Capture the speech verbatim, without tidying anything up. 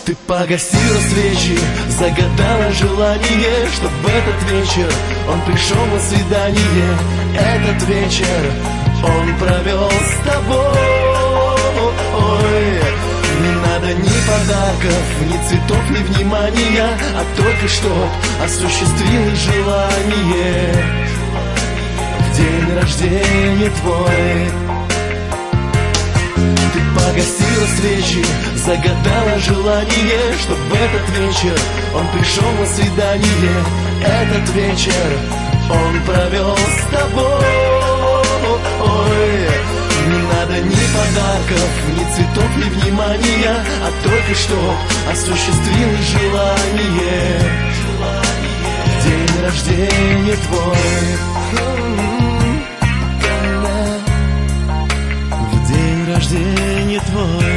Ты погасила свечи, загадала желание, чтоб в этот вечер он пришел на свидание. Этот вечер он провел с тобой. Не надо ни подарков, ни цветов, ни внимания, а только чтоб осуществилось желание в день рождения твой. Ты погасила свечи, загадала желание, чтоб в этот вечер он пришел на свидание. Этот вечер он провел с тобой. Не надо ни подарков, ни цветов, ни внимания, а только чтоб осуществилось желание в день рождения твой. В день рождения твой.